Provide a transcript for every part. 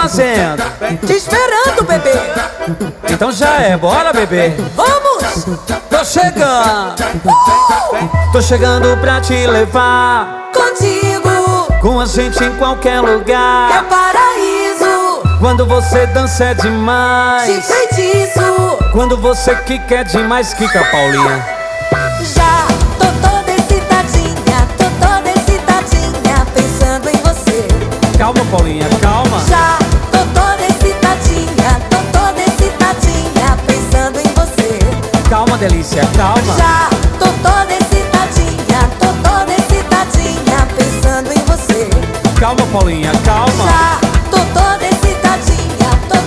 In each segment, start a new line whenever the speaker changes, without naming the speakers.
fazendo?
Te esperando, bebê.
Então já é, bora bebê.
Vamos!
Tô chegando, tô chegando pra te levar
Contigo
com a gente em qualquer
é
lugar.
paraíso,
Quando você dança é demais.
te feitiço.
Quando você quica é demais, quica Paulinha.
Já tô toda excitadinha, pensando em você.
Calma Paulinha, calma.
Já tô toda excitadinha, pensando em você.
Calma delícia, calma.
Já tô toda excitadinha, pensando em você.
Calma Paulinha, calma.
Já tô toda excitadinha,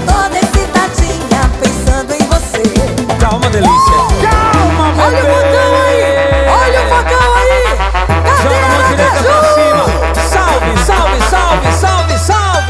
pensando em você.
Calma delícia. Calma
Olha o
bebê.
botão aí! Olha o facão aí! Cadê
Joga a mão direita pra
Aracaju?
cima. Salve, salve, salve, salve, salve.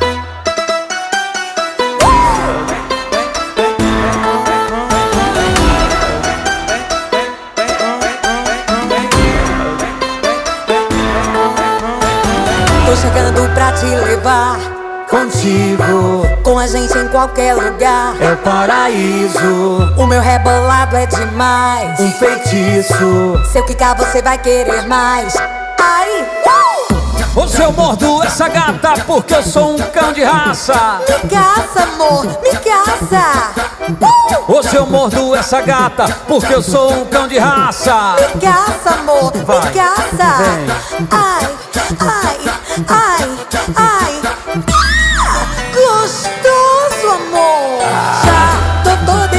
Tô chegando pra te levar
Contigo
com a gente em qualquer lugar.
é o paraíso,
O meu rebolado é demais.
um feitiço.
Se eu quicar, você vai querer mais. Ai,
Hoje eu mordo essa gata porque eu sou um cão de raça.
me caça, amor, me caça.
Hoje eu mordo essa gata porque eu sou um cão de raça.
Me caça, amor,
Vai,
me caça.
vem.
Ai, ai, ai, ai. Ah, gostoso, amor. Já tô toda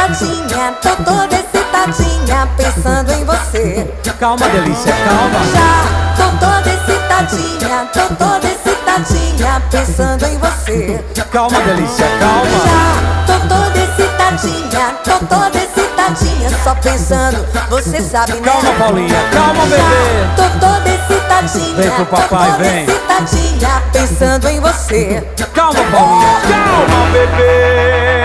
excitadinha, pensando em você.
Calma delícia, calma.
Já tô toda excitadinha, pensando em você.
Calma delícia, calma.
Já tô toda excitadinha, só pensando, você sabe, né?
Calma Paulinha, calma bebê.
Tô toda excitadinha,
Vem pro papai, vem.
excitadinha, pensando em você.
Calma Paulinha, calma bebê.